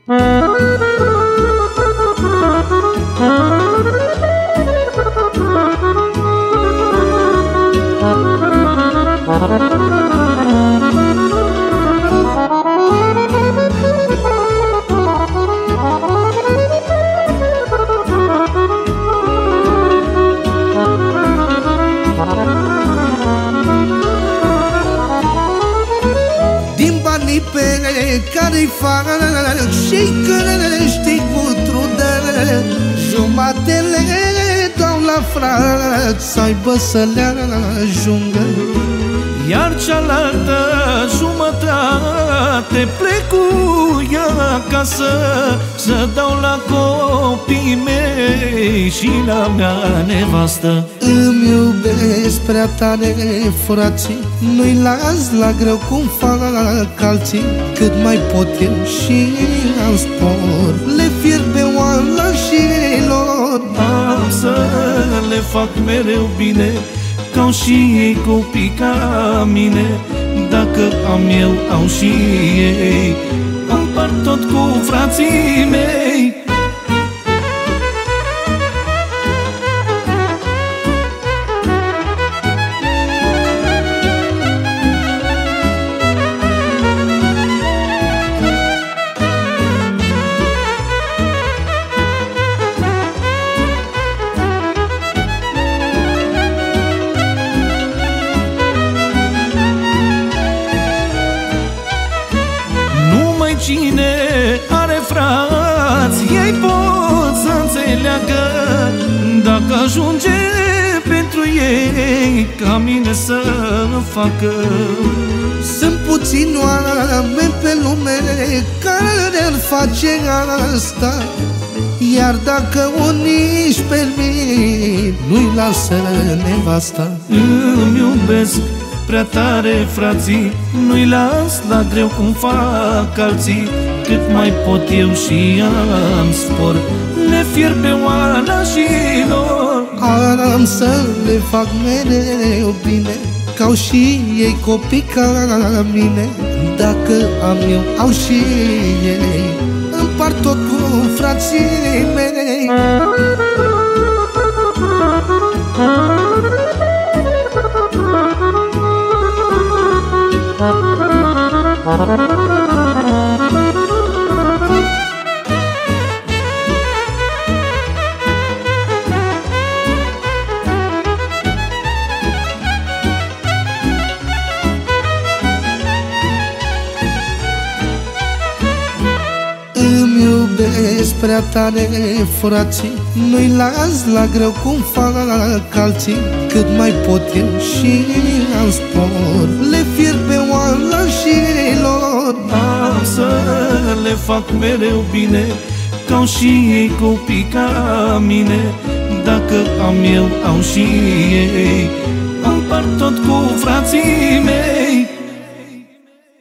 Din banii pe care-i fac și crești cu trudă, jumatele dau la frați să aibă să le ajungă, iar cealaltă jumătate plec cu ea acasă, să dau la copii mei și la mea nevastă. Îmi iubesc prea tare frații, nu-i las la greu cum fac alții. Cât mai pot eu și am spor, le fierbe oala și lor. Am să le fac mereu bine, ca și ei copii ca mine. Dacă am eu, au și ei, împart tot cu frații mei. Cine are frați, ei pot să înțeleagă, dacă ajunge pentru ei ca mine să facă. Sunt puțini oameni pe lume care îl face asta, iar dacă unii își permit, nu-i lasă nevasta. Îmi iubesc prea tare frații, nu-i las la greu cum fac alții. Cât mai pot eu și am spor, le fierbe oala și lor. Am să le fac mereu bine, ca și ei copii ca mine. Dacă am eu, au și ei, împart tot cu frații mei. Îmi iubesc prea tare frații, nu-i las la greu cum fac alții. Cât mai pot eu și am spor, le fierbe oala și lor. Am să le fac mereu bine, ca și ei copii ca mine. Dacă am eu, au și ei, împart tot cu frații mei.